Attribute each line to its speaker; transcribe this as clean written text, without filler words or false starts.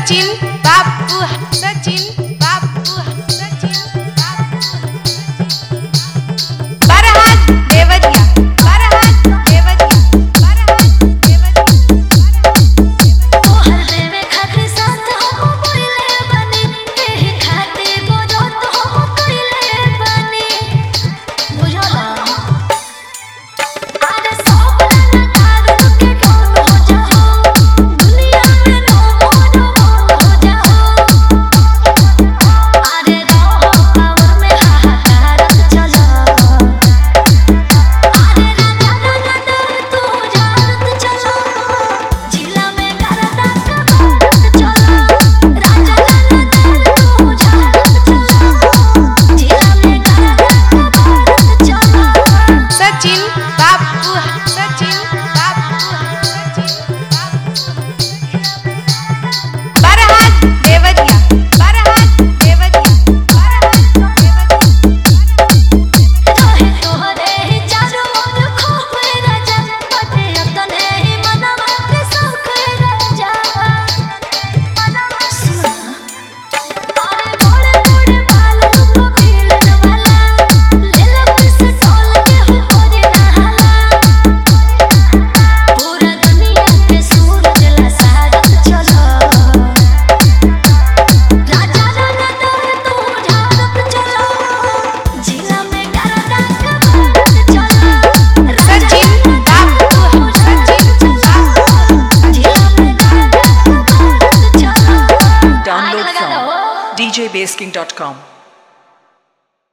Speaker 1: सचिन बाबू सचिन बाबू सचिन बाबू बरहात देवरिया बरहात देवरिया बरहात देवरिया
Speaker 2: तोहर देवे खातिर साथ हम बोले बनी एही खातिर बोलत हम कइले बनी बुझला अरे सब ललकार के कौन हो जाओ दुनिया में नो मोनो हो जाओ अरे रहो पावर में हाहाकार चलो अरे राजा राजा तू जानत चलो जिला में करदा कबात चलो राजा राजा तू जानत चलो जिला में करदा कबात चलो
Speaker 1: सचिन बाबू सचिन बाबू सचिन बाबू बरहात देवरिया बरहात देवरिया बरहात
Speaker 2: रहे तोहरे ही चारों ओर खोए राजा बटे अपने ही मनवा के सब राजा सुना अरे बड़े बड़े बाल को पीलन वाला ले लो किस टोल के हो रे नहाला पूरा दुनिया के सूरज ला सारत चलो राजा राजा तू जानत चलो जिला में करदा कबात चलो
Speaker 1: सचिन बाबू सचिन बाबू
Speaker 2: जिला में करदा कबात चलो
Speaker 3: Download from djbasking.com.